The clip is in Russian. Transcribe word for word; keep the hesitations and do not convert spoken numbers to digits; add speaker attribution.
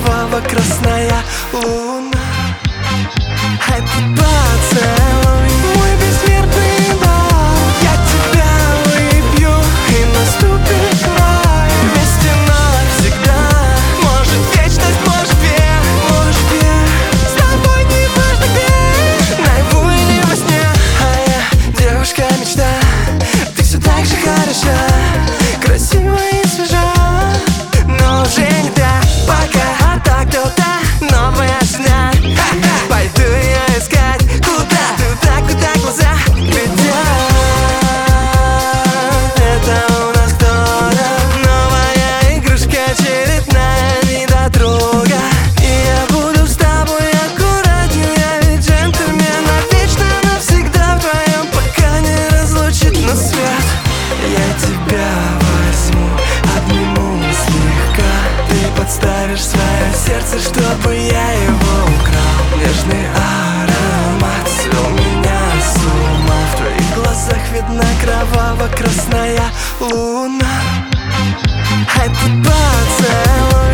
Speaker 1: кроваво-красная луна. Это поцелуй, мой бессмертный дар. Я тебя выпью, и наступит рай. Вместе навсегда, может вечность, может век, может век. С тобой не важно где, наяву или во сне. А я девушка-мечта, ты все так же хороша, красива и свежа, но уже не та, пока. А так кто-то новая жена. Пойду ее искать, куда, туда, куда глаза глядят. Это у нас кто-то, новая игрушка, очередная недотрога. И я буду с тобой аккуратнее, я ведь джентльмен, навечно, навсегда вдвоем, пока не разлучит нас свет. Я тебя возьму, обниму слегка. Ты подставишь свое сердце, чтобы я его украл. Нежный аромат свел меня с ума. В твоих глазах видна кроваво-красная луна. Это поцелуй,